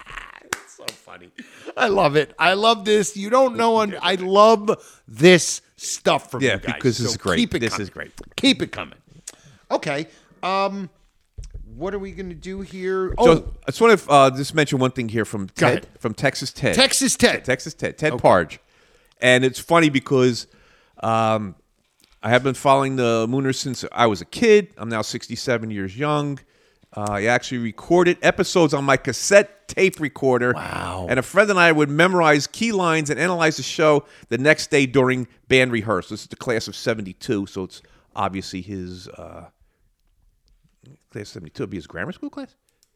It's so funny. I love it. I love this. You don't know. I love this stuff from you guys. because this So is great. Keep it This coming. is great. Keep it coming. Okay. What are we going to do here? So I just want to just mention one thing here from Go Ted, ahead. from Texas Ted. Texas Ted. Ted Parge. And it's funny because I have been following the Mooners since I was a kid. I'm now 67 years young. I actually recorded episodes on my cassette tape recorder. Wow. And a friend and I would memorize key lines and analyze the show the next day during band rehearsal. This is the class of 72, so it's obviously his class of 72. It'd be his grammar school class?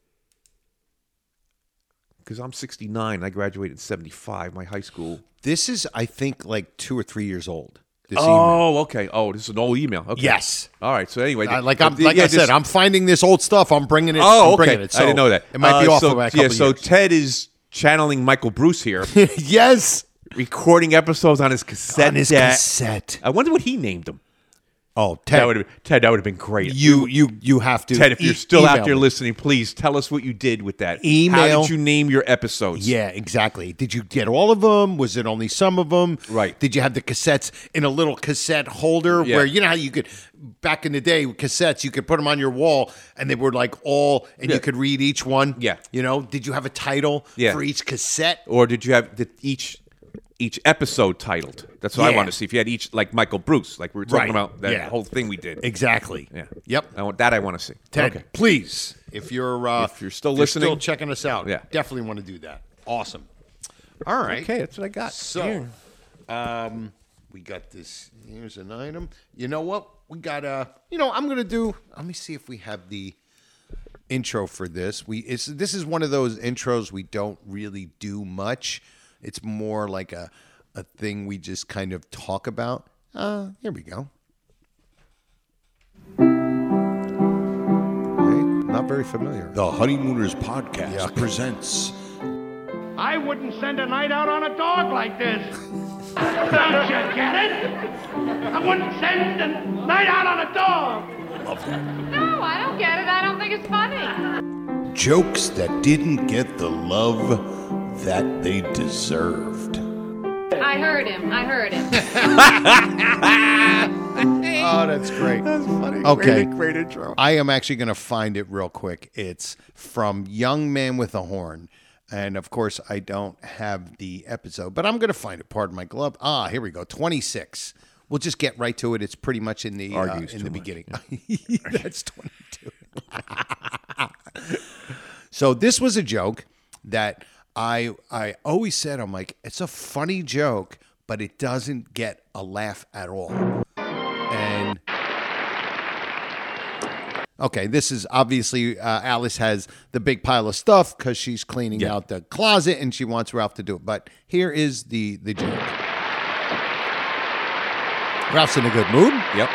Because I'm 69. I graduated in 75, my high school. This is, I think, like 2 or 3 years old. This email. Okay. Oh, this is an old email. Okay. Yes. All right. So anyway, I said, I'm finding this old stuff. I'm bringing it. Oh, I'm bringing okay. it. So I didn't know that. It might be off so, by a couple so years. Ted is channeling Michael Bruce here, Yes. recording episodes on his cassette. On his deck. cassette. I wonder what he named them. Oh, Ted. That would have been great. You have to. Ted, if you're still out email there me. listening, please tell us what you did with that. Email. How did you name your episodes? Yeah, exactly. Did you get all of them? Was it only some of them? Right. Did you have the cassettes in a little cassette holder Yeah. where, you know how you could, back in the day, with cassettes, you could put them on your wall and they were like all, and Yeah. you could read each one? Yeah. You know, did you have a title Yeah. for each cassette? Or did you have each episode titled? That's what I Yeah. want to see. If you had each, like Michael Bruce, like we were talking Right. about that Yeah. whole thing we did. Exactly. Yeah. Yep. I want to see. Ted, Okay. please, if you're still listening, still checking us out, Yeah. definitely want to do that. Awesome. All right. Okay, that's what I got. So, we got this. Here's an item. You know what? We got I'm going to do, let me see if we have the intro for this. This is one of those intros we don't really do much. It's more like a thing we just kind of talk about. Here we go. Not very familiar. The Honeymooners Podcast presents. I wouldn't send a night out on a dog like this. Don't you get it? I wouldn't send a night out on a dog. No, I don't get it. I don't think it's funny. Jokes that didn't get the love that they deserved. I heard him. Oh, that's great. That's funny. Okay. Great intro. I am actually going to find it real quick. It's from Young Man with a Horn. And, of course, I don't have the episode, but I'm going to find it. Pardon my glove. Here we go. 26. We'll just get right to it. It's pretty much in the beginning. That's 22. So this was a joke that I always said, I'm like, it's a funny joke, but it doesn't get a laugh at all. And okay, this is obviously Alice has the big pile of stuff because she's cleaning out the closet and she wants Ralph to do it. But here is the joke. Ralph's in a good mood. Yep.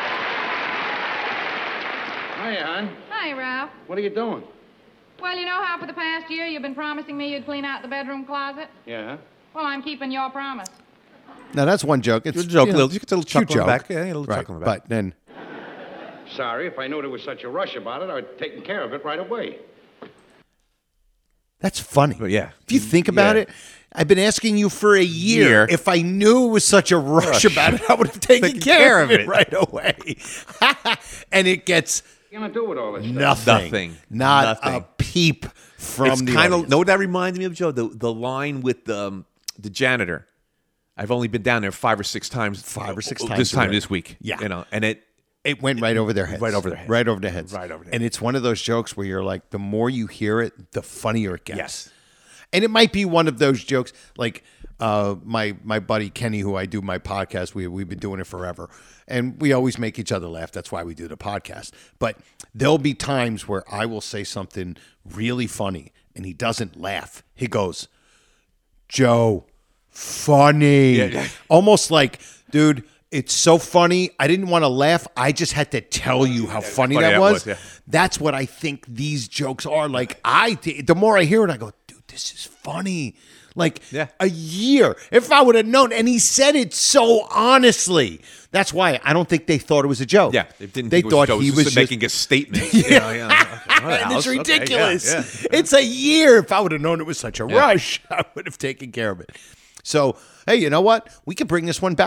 Hiya, hon. Hi, Ralph. What are you doing? Well, you know how for the past year you've been promising me you'd clean out the bedroom closet? Yeah. Well, I'm keeping your promise. Now that's one joke. It's Good joke. you know, You get a little cute chuckle in the joke. back. Yeah, a little Right, chuckle in the back. But then Sorry, if I knew there was such a rush about it, I'd taken care of it right away. that's funny. But yeah. If you think about Yeah. it, I've been asking you for a year. If I knew it was such a rush about it, I would have taken care of it right away. And it gets What are you going to do with all this stuff? nothing. Not a Nothing. peep from It's the kind of audience. know what that reminded me of, Joe? The line with the janitor. I've only been down there 5 or 6 times. 5 or 6 This times time already. this week. Yeah. You know, and It went right over their heads. Right over their heads. Right over their heads. Right over their And it's one of those jokes where you're like, the more you hear it, the funnier it gets. Yes. And it might be one of those jokes like my buddy Kenny, who I do my podcast, we've been doing it forever. And we always make each other laugh. That's why we do the podcast. But there'll be times where I will say something really funny and he doesn't laugh. He goes, Joe, funny. Yeah. Almost like, dude, it's so funny. I didn't want to laugh. I just had to tell you how funny that was. yeah. That's what I think these jokes are. Like, the more I hear it, I go, dude, this is funny. Like a year. If I would have known, and he said it so honestly. That's why I don't think they thought it was a joke. Yeah, they didn't. They think it was thought a joke. he It was just just making a statement. Yeah. Okay. And it's Okay, ridiculous. yeah. It's a year. If I would have known it was such a rush, I would have taken care of it. So, hey, you know what? We could bring this one back.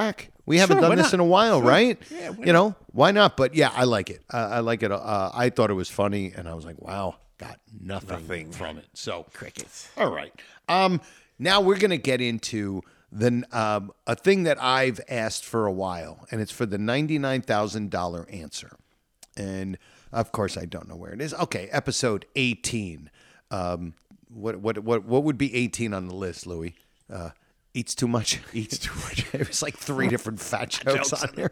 We haven't Sure, done why this not? in a while, Sure. right? Yeah, why you know, why not? But yeah, I like it. I like it. I thought it was funny, and I was like, wow, got nothing from it. So Crickets. all right. Now we're going to get into a thing that I've asked for a while, and it's for the $99,000 answer. And of course, I don't know where it is. Okay, episode 18. What would be 18 on the list, Louis? Eats too much. Eats too much. It was like 3 different fat jokes on there.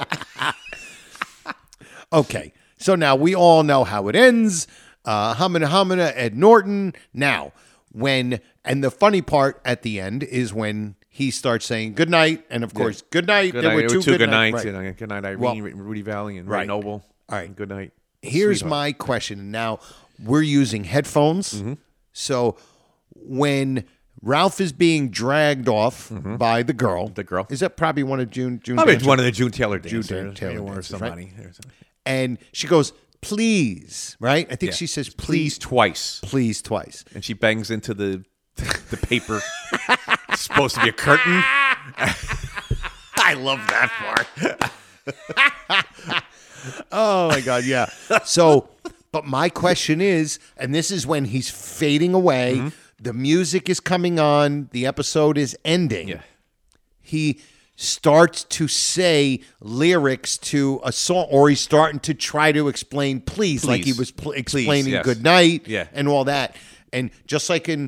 Okay, so now we all know how it ends. Hamina, Ed Norton. Now, and the funny part at the end is when he starts saying good night, and of course, good night. Good There night. were two good nights. nights. Right. You know, good night, Irene, Well, Rudy Valley, and right. Ray Noble. All right. Good night. Here's Sweetheart. my question. Now, we're using headphones. So when Ralph is being dragged off by the girl. Is that probably one of June Probably dancers? one of the June Taylor dancers. June Taylor Or dancers, somebody. right? And she goes, please, right? I think Yeah. she says, Please twice. Please twice. And she bangs into the paper. It's supposed to be a curtain. I love that part. Oh, my God, yeah. So, but my question is, and this is when he's fading away, the music is coming on, the episode is ending. Yeah. He starts to say lyrics to a song, or he's starting to try to explain please. Like he was explaining yes. good night Yeah. and all that. And just like in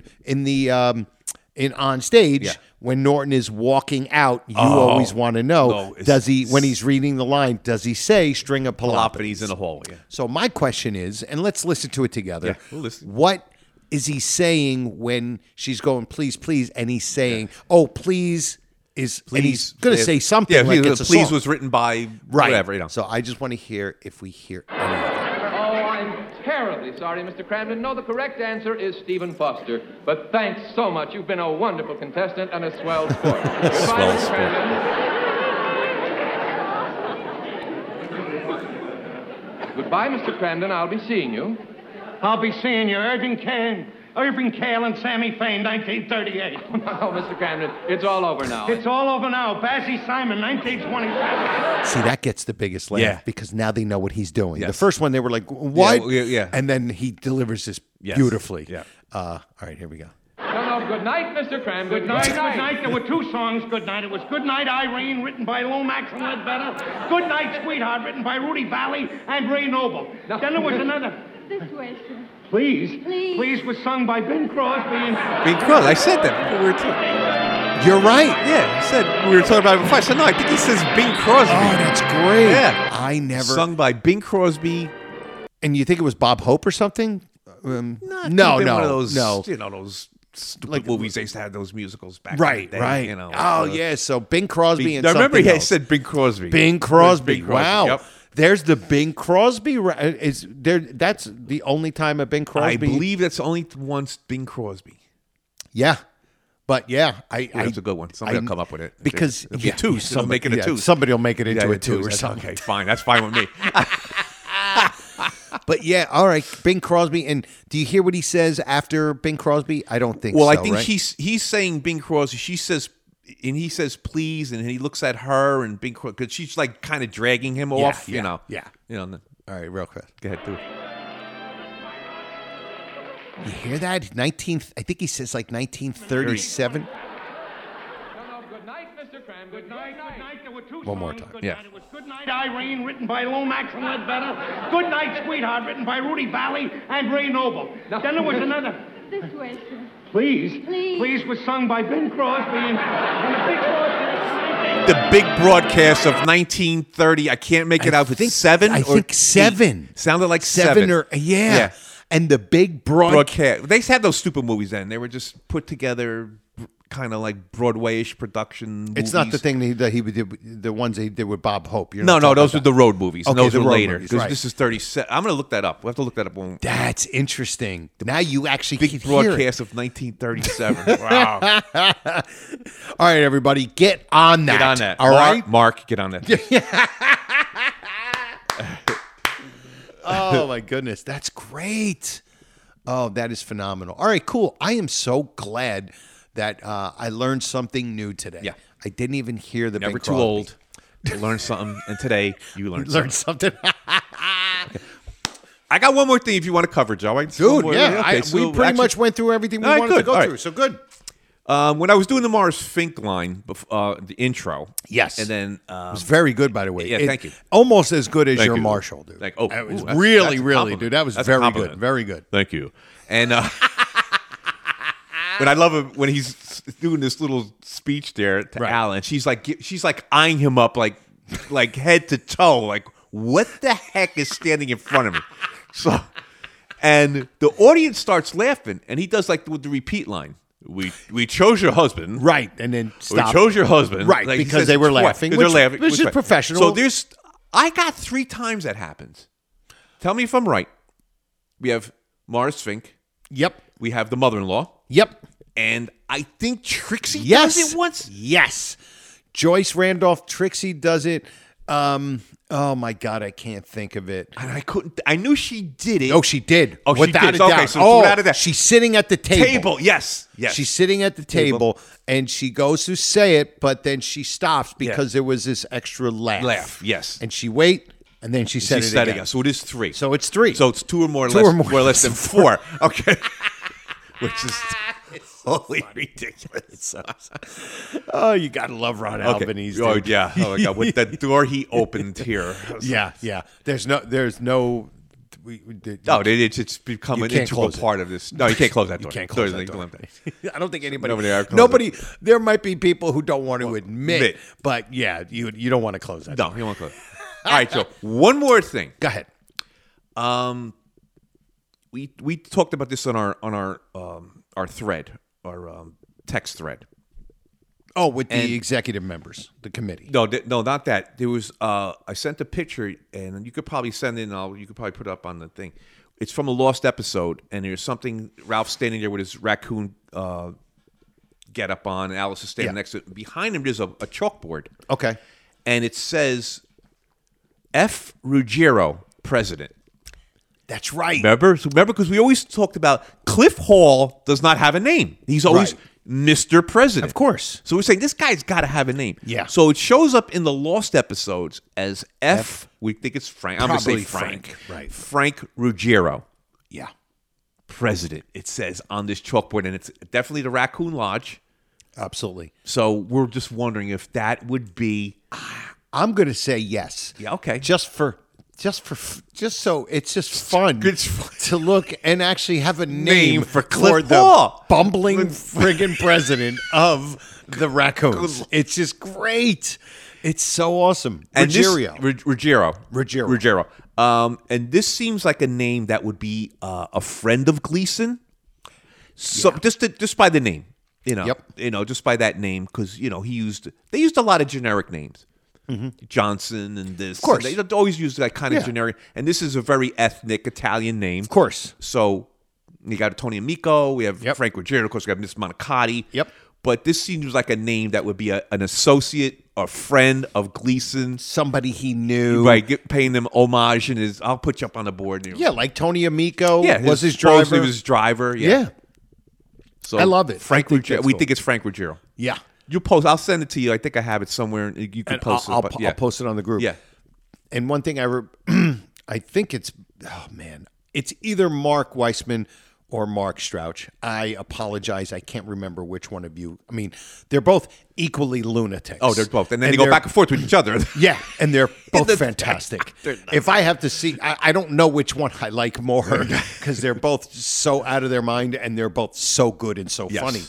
on stage, Yeah. when Norton is walking out, you always want to know, No, it's- does he, when he's reading the line, does he say string of Palopides in the hallway. Yeah. So my question is, and let's listen to it together. Yeah, we'll listen. What is he saying when she's going, please, please, and he's saying, oh, please is, and he's going to say something Yeah, like it's a please song. was written by Right. whatever. You know. So I just want to hear if we hear any of it. Oh, I'm terribly sorry, Mr. Cramden. No, the correct answer is Stephen Foster. But thanks so much. You've been a wonderful contestant and a swell sport. Goodbye, Swell Mr. sport. Cramden. Goodbye, Mr. Cramden. I'll be seeing you. I'll be seeing you, Irving Kale and Sammy Fain, 1938. Oh, Mr. Cramden, it's all over now. It's all over now. Bazzy Simon, 1927. See, that gets the biggest laugh Yeah. because now they know what he's doing. Yes. The first one, they were like, what? Yeah. And then he delivers this Yes. beautifully. Yeah. All right, here we go. No, good night, Mr. Cramden. Good night. There were 2 songs, Good Night. It was Good Night, Irene, written by Lomax and Ledbetter. Good Night, Sweetheart, written by Rudy Valley and Ray Noble. No. Then there was another. This way, sir. Please. Please. Please was sung by Bing Crosby and... Bing Crosby. I said that. We were talking. You're right. Yeah, I said we were talking about it before. I said no. I think he says Bing Crosby. Oh, that's great. Yeah. I never. Sung by Bing Crosby. And you think it was Bob Hope or something? No. One of those, no. You know, those stupid Like- movies they used to have those musicals back. Right, in the day, right. You know. Oh, yeah. So Bing Crosby and I remember something he else. said Bing Crosby. Bing Crosby. Bing Crosby, Wow. yep. There's the Bing Crosby. Is there? That's the only time a Bing Crosby. I believe that's only once Bing Crosby. Yeah. But yeah, That's a good one. Somebody will come up with it. Because it'll be a two. Somebody make it a two. Somebody will make it into Yeah, a two or That's something. Okay, fine. That's fine with me. But yeah, all right, Bing Crosby. And do you hear what he says after Bing Crosby? I don't think Well, so. I think right? he's saying Bing Crosby. She says, and he says please, and he looks at her and Bing Crosby because she's like kind of dragging him off. yeah, You know. yeah. You know. All right, real quick. Go ahead, do it. You hear that? I think he says like 1937. No, good night, Mr. Cramden. Good night. There were 2 One more songs, time. Good Yeah. Night. It was Good Night, Irene, written by Lomax and Ledbetter. Good Night, Sweetheart, written by Rudy Valley and Ray Noble. No. Then there was another. This way, sir. Please. Please. Please was sung by Bing Crosby and the Big Crosby. The big broadcast of 1930. I can't make it out. If it's 7 I or think 7. 8. Sounded like 7 or yeah. And the big broadcast. They had those stupid movies then. They were just put together, kind of like Broadway-ish production. It's not the movies. thing that he did. The ones he did with Bob Hope. You're No, not no, talking those about are the road movies. And Okay, those the were road later. movies, Because right. this is 37. I'm going to look that up. We have to look that up. When That's interesting. Now you actually big can hear it. broadcast of 1937. Wow. All right, everybody, get on that. Get on that. All right. Mark, get on that. Oh my goodness, that's great. Oh, that is phenomenal. All right, cool. I am so glad that I learned something new today. Yeah. I didn't even hear the Never Bing too Crosby. old to learn something. And today, you learned something. I got one more thing if you want to cover, Joe. Dude, yeah. We pretty much went through everything we wanted to go through. So good. When I was doing the Morris Fink line, the intro. Yes. And then... it was very good, by the way. Yeah, thank you. Almost as good as your you. Marshall, dude. It was that's really, a really, compliment. dude. That was That's a very compliment. good. Very good. Thank you. And but I love it when he's doing this little speech there to Alan. She's like eyeing him up like head to toe. Like, what the heck is standing in front of me? So, and the audience starts laughing, and he does like with the repeat line. We chose your husband, right? And then stop. We chose your husband, right? Like because they were laughing. They're laughing, which is professional. So I got 3 times that happens. Tell me if I'm right. We have Morris Fink. Yep. We have the mother-in-law. Yep. And I think Trixie does it once. Yes. Joyce Randolph, Trixie does it. Oh my God, I can't think of it. And I couldn't. I knew she did it. Oh, she did. Oh, she without did. a doubt. Okay, so without a doubt. She's sitting at the table. Yes. She's sitting at the table, and she goes to say it, but then she stops because there was this extra laugh. Yes. And she and then she said it again. So it is 3. So it's 3. So it's 2 or more, less than 4. Okay. Which is totally ridiculous. Oh, you gotta love Ron Albanese. Oh dude. yeah. Oh my God. With that door he opened here. Yeah. There's no. It's become an integral part of this. No, you can't close that door. You can't close that door. I don't think nobody. There might be people who don't want to admit, but yeah, you don't want to close that door. No, you don't want to close it. All right, so one more thing. Go ahead. We talked about this on our thread, our text thread. Oh, with the executive members, the committee. No, not that. There was I sent a picture, and you could probably send in. You could probably put it up on the thing. It's from a lost episode, and there's something. Ralph's standing there with his raccoon get up on, and Alice is standing next to it. Behind him, there's a chalkboard. Okay, and it says F. Ruggiero, president. That's right. Remember, because we always talked about Cliff Hall does not have a name. He's always Mr. President. Of course. So we're saying this guy's got to have a name. Yeah. So it shows up in the lost episodes as F. We think it's Frank. I'm going to say Probably Frank. Right. Frank Ruggiero. Yeah. President, it says on this chalkboard, and it's definitely the Raccoon Lodge. Absolutely. So we're just wondering if that would be. I'm going to say yes. Yeah. Okay. Just so it's just fun to look and actually have a name for Cliff the Hall. bumbling friggin' president of the Raccoons. It's just great. It's so awesome. Ruggiero. And this seems like a name that would be a friend of Gleason. So just by the name, just by that name, because they used a lot of generic names. Mm-hmm. Johnson and this. Of course. They always use that kind of generic. And this is a very ethnic Italian name. Of course. So you got Tony Amico. We have Frank Ruggiero. Of course, we have Miss Monicati. Yep. But this seems like a name that would be an associate, a friend of Gleason. Somebody he knew. Right, paying them homage. And I'll put you up on the board. Yeah, like Tony Amico was his driver. driver. He was his driver, yeah. So I love it. Frank Ruggiero. We think it's Frank Ruggiero. Yeah. You post. I'll send it to you. I think I have it somewhere. You can post it. I'll post it on the group. Yeah. And one thing I think it's either Mark Weissman or Mark Strouch. I apologize. I can't remember which one of you. I mean, they're both equally lunatics. Oh, they're both, and then they go back and forth with each other. Yeah, and they're both fantastic. If I have to see, I don't know which one I like more because they're both so out of their mind and they're both so good and so funny.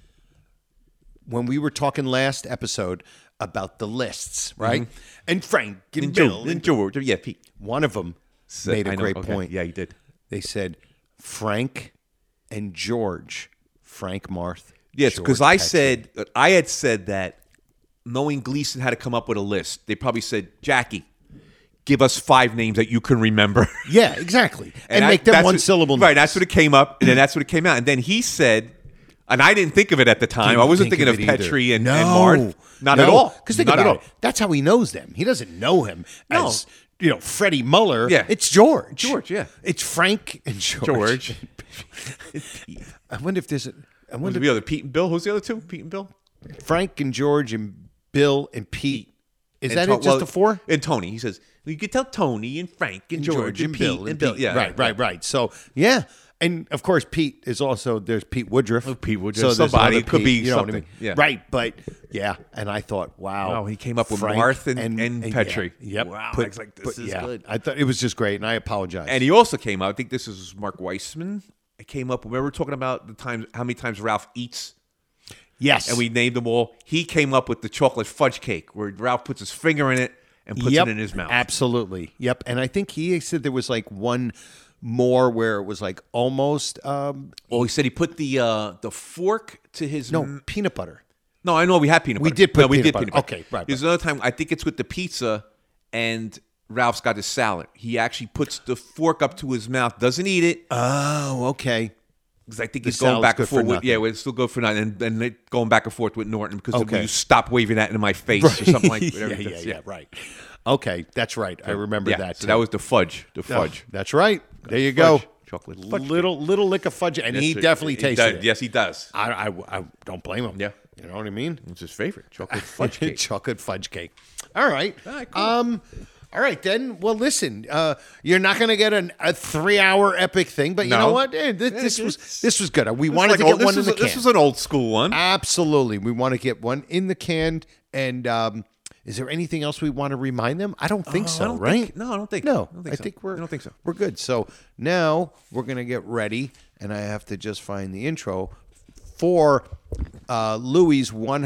When we were talking last episode about the lists, right? Mm-hmm. And Frank and Bill and George, Pete. One of them made a great point. Yeah, he did. They said Frank and George, Frank Marth. Yes, because I had said that knowing Gleason had to come up with a list, they probably said, Jackie, give us 5 names that you can remember. Yeah, exactly. And make them one-syllable names. Right, that's what it came up, and then that's what it came out. And then he said, and I didn't think of it at the time. I wasn't thinking of Petrie and Marth. Not at all. Because think about it. That's how he knows them. He doesn't know him as, Freddie Muller. Yeah. It's George. George, yeah. It's Frank and George. I wonder if there's Who's the other? Pete and Bill? Who's the other two? Pete and Bill? Frank and George and Bill, and Pete. Is that it? Just the four? And Tony. He says, well, you could tell Tony and Frank and George and Pete Bill and Bill. Yeah, right. So, yeah. And, of course, Pete is also, there's Pete Woodruff. Oh, Pete Woodruff. So there's somebody. another It could Pete, be you know something. what I mean? Yeah. Right, but, yeah. And I thought, wow. He came up with Frank Marth and Petrie. Yeah, yep. Wow. I was like, this is good. I thought it was just great, and I apologize. And he also came out, I think this is Mark Weissman. It came up, remember talking about the times, how many times Ralph eats? Yes. And we named them all. He came up with the chocolate fudge cake where Ralph puts his finger in it and puts it in his mouth. Absolutely. Yep. And I think he said there was like one more where it was like almost. He said he put the fork to his peanut butter. No, I know we had peanut butter. We did put peanut butter. butter. Okay, right. There's another time, I think it's with the pizza, and Ralph's got his salad. He actually puts the fork up to his mouth, doesn't eat it. Oh, okay. Because I think The he's going back and salad's good forth. for nothing. It's still good for nothing. And they're going back and forth with Norton because Okay. you stop waving that in my face or something like that. yeah, right. Okay, that's right. I remember that. So too. that was the fudge. The fudge. That's right. There you go. Chocolate fudge. Little lick of fudge, and he definitely tasted it. Yes, he does. I don't blame him. Yeah. You know what I mean? It's his favorite. Chocolate fudge cake. Chocolate fudge cake. All right. All right, cool. All right, then. Well, listen, you're not going to get a 3-hour epic thing, but you know what? This was good. We wanted to get one in the can. This was an old school one. Absolutely. We want to get one in the can. And is there anything else we want to remind them? I don't think so, right? I don't think No, so. I think we're. I don't think so. We're good. So now we're going to get ready, and I have to just find the intro for Louie's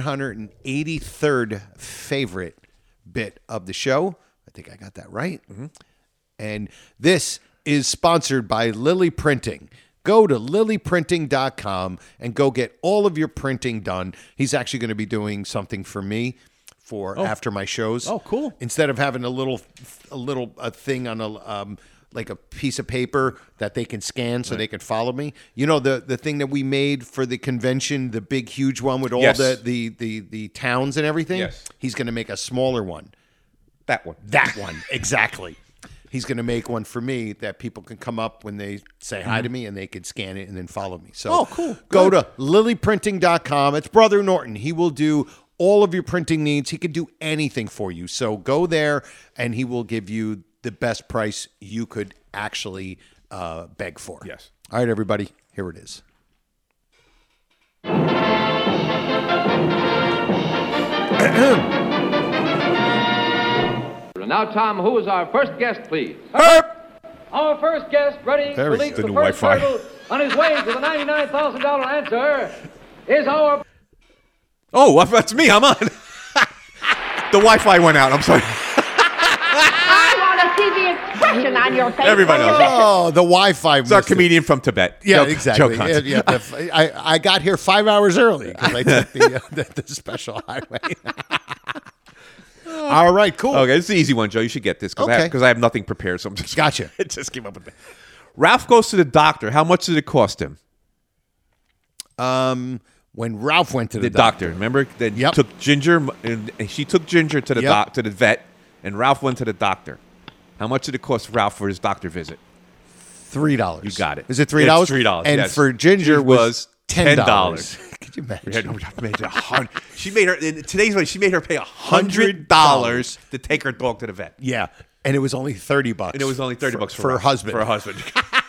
183rd favorite bit of the show. I think I got that right. Mm-hmm. And this is sponsored by Lily Printing. Go to lilyprinting.com and go get all of your printing done. He's actually going to be doing something for me for after my shows. Oh, cool. Instead of having a thing on like a piece of paper that they can scan so they can follow me. You know, the thing that we made for the convention, the big, huge one with all the towns and everything? Yes. He's going to make a smaller one. That one. That one, exactly. He's going to make one for me that people can come up when they say hi to me and they can scan it and then follow me. So cool. Go to lilyprinting.com. It's Brother Norton. He will do all of your printing needs. He can do anything for you. So go there and he will give you the best price you could actually beg for. Yes. All right, everybody. Here it is. And now, Tom, who is our first guest, please? Our first guest, ready to There leap is the the first Wi-Fi. hurdle on his way to the $99,000 answer, is our... Oh, that's me. I'm on. The Wi-Fi went out. I'm sorry. I want to see the expression on your face. Everybody knows. Oh, the Wi-Fi. It's our comedian from Tibet. Yeah, Joe- exactly. Joe Conte. Yeah, I got here 5 hours early because I took the special highway. All right, cool. Okay, it's the easy one, Joe. You should get this because Okay. I have nothing prepared. So I'm just Gotcha. I just came up with that. Ralph goes to the doctor. How much did it cost him? When Ralph went to The doctor. Remember that Yep. took Ginger, and she took Ginger to the Yep. to the vet, and Ralph went to the doctor. How much did it cost Ralph for his doctor visit? $3. You got it. Is it $3? It's $3, And yes. for Ginger was $10. Could you imagine? She made her in today's money. She made her pay $100 to take her dog to the vet, Yeah, and it was only $30. and it was only $30 for her Ralph. husband. For her husband.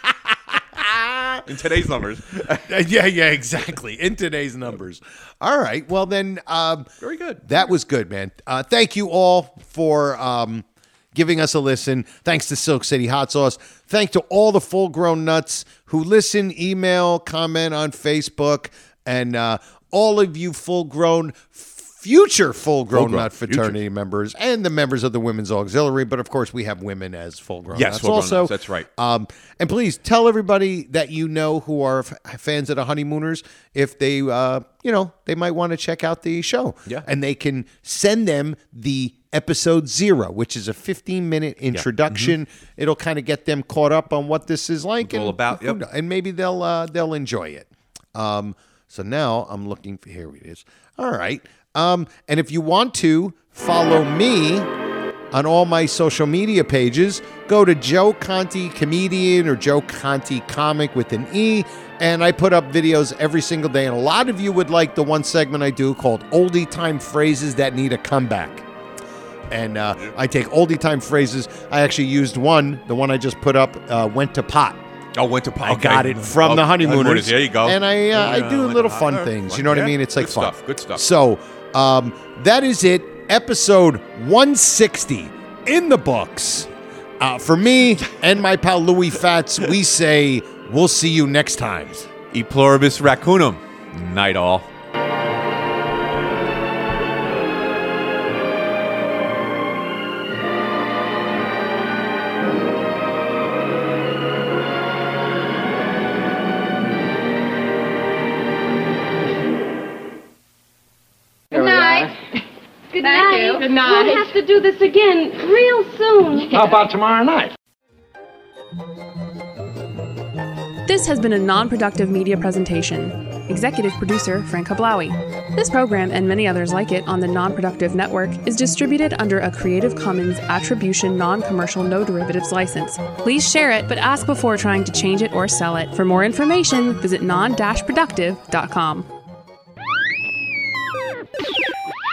In today's numbers. yeah, exactly. In today's numbers. All right. Well, then. Very good. That was good, man. Thank you all for giving us a listen. Thanks to Silk City Hot Sauce. Thanks to all the full-grown nuts who listen, email, comment on Facebook, and all of you future full-grown nut fraternity members and the members of the Women's Auxiliary. But, of course, we have women as full-grown Yes, nuts full-grown also. nuts, that's right. And please tell everybody that you know who are fans of the Honeymooners if they, they might want to check out the show. Yeah. And they can send them the episode 0, which is a 15-minute introduction. It'll kind of get them caught up on what this is like. It's all about, yep. And maybe they'll enjoy it. So now I'm looking for, here it is. All right. And if you want to follow me on all my social media pages. Go to Joe Conti Comedian or Joe Conti Comic with an E, and I put up videos every single day. And a lot of you would like the one segment I do called Oldie Time Phrases That Need a Comeback. And I take oldie time phrases. I actually used one, the one I just put up, went to pot. Oh, went to pot. I got it from the Honeymooners. There you go. And I do little fun things. You know what I mean? It's like fun. Good stuff. So that is it. Episode 160 in the books. For me and my pal Louis Fats, we say we'll see you next time. E pluribus raccoonum. Night all. Good night. Good night. We'll have to do this again real soon. How about tomorrow night? This has been a non-productive media presentation. Executive producer Frank Hablawi. This program and many others like it on the Non-Productive Network is distributed under a Creative Commons Attribution Non-Commercial No Derivatives license. Please share it, but ask before trying to change it or sell it. For more information, visit non-productive.com.